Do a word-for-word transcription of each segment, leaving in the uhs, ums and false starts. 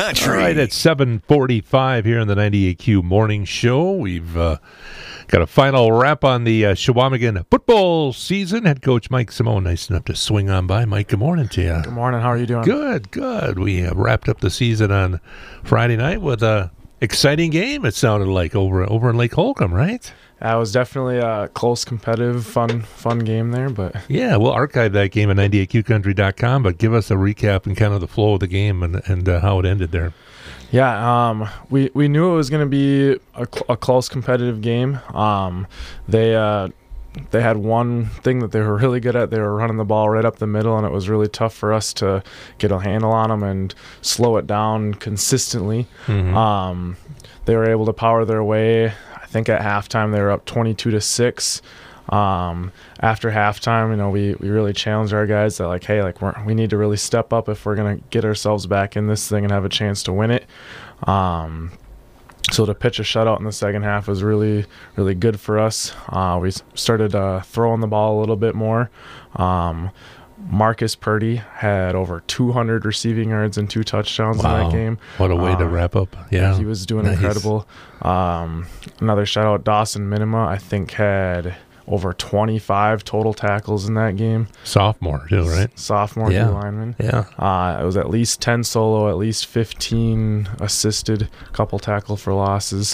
country. All right, at seven forty-five here on the ninety-eight Q Morning Show, we've uh, got a final wrap on the uh, Shawamigan football season. Head coach Mike Simone, nice enough to swing on by. Mike, good morning to you. Good morning. How are you doing? Good, good. We uh, wrapped up the season on Friday night with a exciting game, it sounded like, over over in Lake Holcomb, right? Uh, it was definitely a close, competitive, fun fun game there. But yeah, we'll archive that game at ninety-eight Q country dot com, but give us a recap and kind of the flow of the game and, and uh, how it ended there. Yeah, um, we, we knew it was going to be a, cl- a close, competitive game. Um, they uh, they had one thing that they were really good at. They were running the ball right up the middle, and it was really tough for us to get a handle on them and slow it down consistently. Mm-hmm. Um, they were able to power their way. I think at halftime they were up twenty-two to six. Um, after halftime, you know, we, we really challenged our guys that, like, hey, like we're, we need to really step up if we're going to get ourselves back in this thing and have a chance to win it. Um, so to pitch a shutout in the second half was really, really good for us. Uh, we started uh, throwing the ball a little bit more. Um, Marcus Purdy had over two hundred receiving yards and two touchdowns wow. in that game. What a way uh, to wrap up. Yeah, he was doing nice. incredible. Um, another shout out, Dawson Minima, I think had over twenty-five total tackles in that game. Sophomore too, right? Sophomore yeah. lineman. Yeah. Uh, it was at least ten solo, at least fifteen assisted, a couple tackle for losses.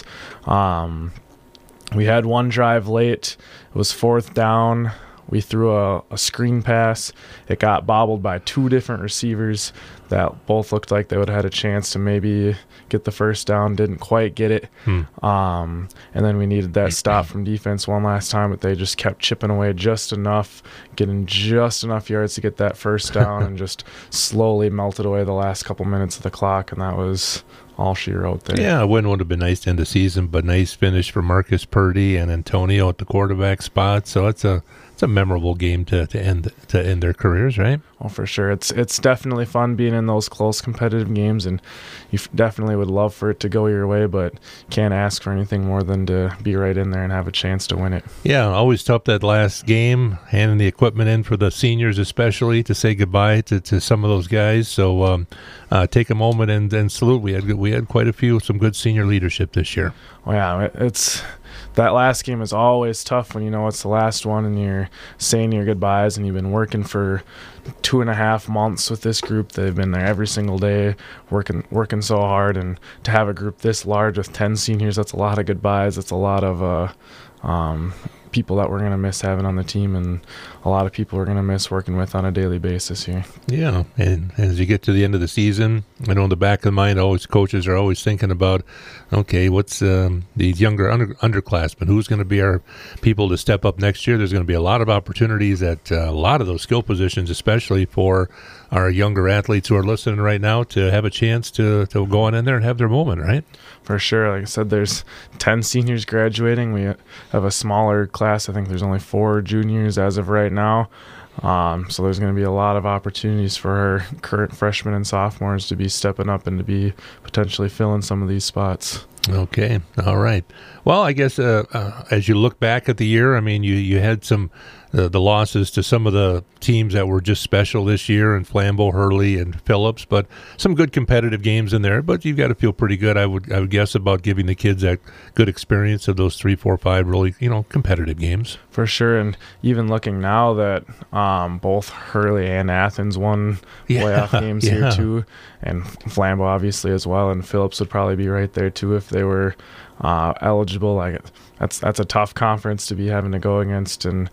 Um, we had one drive late. It was fourth down. We threw a, a screen pass. It got bobbled by two different receivers that both looked like they would have had a chance to maybe get the first down. Didn't quite get it. Hmm. Um, and then we needed that stop from defense one last time, but they just kept chipping away just enough, getting just enough yards to get that first down and just slowly melted away the last couple minutes of the clock, and that was all she wrote there. Yeah, a win would have been nice to end the season, but nice finish for Marcus Purdy and Antonio at the quarterback spot. So it's a it's a memorable game to, to end to end their careers, right? Oh, for sure. It's it's definitely fun being in those close competitive games, and you f- definitely would love for it to go your way, but can't ask for anything more than to be right in there and have a chance to win it. Yeah, always tough that last game, handing the equipment in for the seniors especially to say goodbye to, to some of those guys. So um, uh, take a moment and, and salute. We had we had quite a few, some good senior leadership this year. Well, yeah, it's that last game is always tough when you know it's the last one and you're saying your goodbyes and you've been working for two and a half months with this group. They've been there every single day working working so hard, and to have a group this large with ten seniors, that's a lot of goodbyes. That's a lot of uh, um, people that we're going to miss having on the team, and a lot of people we're going to miss working with on a daily basis here. Yeah, and as you get to the end of the season, I know in the back of the mind, always coaches are always thinking about, okay, what's um, these younger under, underclassmen? Who's going to be our people to step up next year? There's going to be a lot of opportunities at uh, a lot of those skill positions, especially for our younger athletes who are listening right now to have a chance to, to go on in there and have their moment, right? For sure. Like I said, there's ten seniors graduating. We have a smaller class. I think there's only four juniors as of right now. Um, so there's going to be a lot of opportunities for our current freshmen and sophomores to be stepping up and to be potentially filling some of these spots. Okay. All right. Well, I guess uh, uh, as you look back at the year, I mean, you, you had some uh, the losses to some of the teams that were just special this year, in Flambeau, Hurley, and Phillips, but some good competitive games in there. But you've got to feel pretty good, I would I would guess, about giving the kids that good experience of those three, four, five really, you know, competitive games. For sure. And even looking now that um, both Hurley and Athens won yeah, playoff games yeah. here too, and Flambeau obviously as well, and Phillips would probably be right there too if they were uh, eligible. Like that's that's a tough conference to be having to go against, and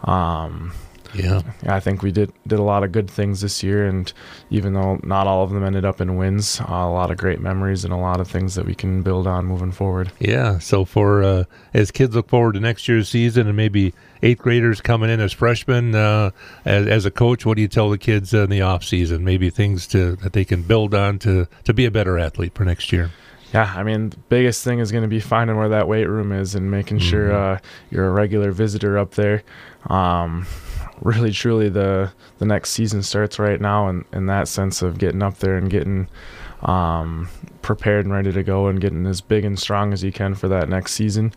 um, yeah, I think we did did a lot of good things this year, and even though not all of them ended up in wins, uh, a lot of great memories and a lot of things that we can build on moving forward. Yeah, so for uh, as kids look forward to next year's season and maybe eighth graders coming in as freshmen, uh, as, as a coach, what do you tell the kids in the off season? Maybe things to that they can build on to, to be a better athlete for next year. Yeah, I mean, the biggest thing is going to be finding where that weight room is and making mm-hmm. sure uh, you're a regular visitor up there. Um, really, truly, the the next season starts right now, and in that sense of getting up there and getting um, prepared and ready to go and getting as big and strong as he can for that next season.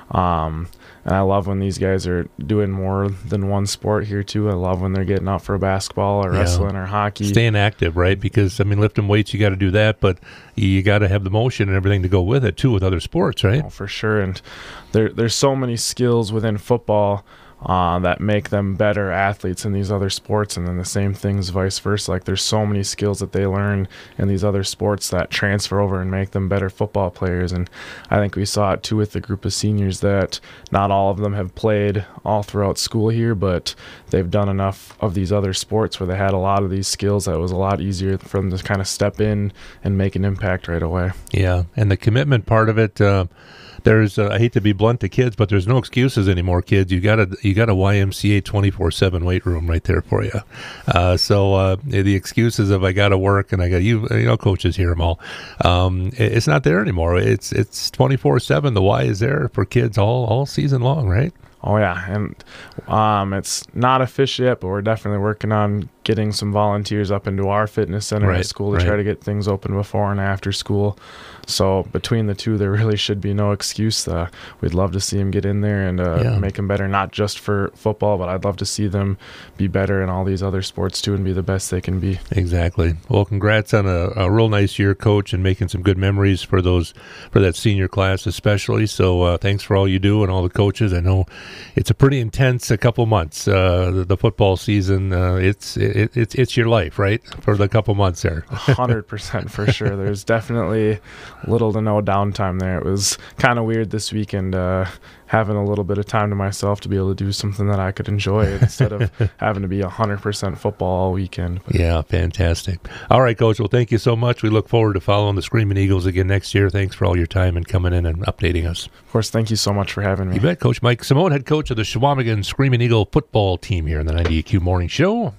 Um, and I love when these guys are doing more than one sport here too. I love when they're getting out for basketball or Yeah. wrestling or hockey. Staying active, right? Because, I mean, lifting weights, you got to do that, but you got to have the motion and everything to go with it, too, with other sports, right? Oh, for sure. And there, there's so many skills within football uh, that make them better athletes in these other sports, and then the same things vice versa. Like, there's so many skills that they learn in these other sports that transfer over and make them better football players. And I think we saw it too with the group of seniors that not all of them have played all throughout school here, but they've done enough of these other sports where they had a lot of these skills that it was a lot easier for them to kind of step in and make an impact right away. Yeah, and the commitment part of it, uh, there's uh, I hate to be blunt to kids, but there's no excuses anymore, kids. You got a you got a Y M C A twenty-four seven weight room right there for you. Uh, so uh, the excuses of I got to work and I got you, you know, coaches hear them all. Um, it, it's not there anymore. It's it's twenty-four seven. The Y is there for kids all all season long, right? Oh yeah, and um, it's not official yet, but we're definitely working on getting some volunteers up into our fitness center Right, at school to right. try to get things open before and after school. So between the two, there really should be no excuse. Uh, we'd love to see them get in there and uh, Yeah. make them better, not just for football, but I'd love to see them be better in all these other sports too and be the best they can be. Exactly. Well, congrats on a, a real nice year, Coach, and making some good memories for those for that senior class especially. So uh, thanks for all you do and all the coaches. I know it's a pretty intense a couple months. Uh, the, the football season, uh, it's it, it's it's your life, right, for the couple months there. one hundred percent for sure. There's definitely little to no downtime there. It was kind of weird this weekend uh, having a little bit of time to myself to be able to do something that I could enjoy instead of having to be one hundred percent football all weekend. But Yeah, fantastic. All right, Coach. Well, thank you so much. We look forward to following the Screaming Eagles again next year. Thanks for all your time and coming in and updating us. of course, thank you so much for having me. You bet. Coach Mike Simone, head coach of the Shawamigan Screaming Eagle football team here in the ninety E Q Morning Show.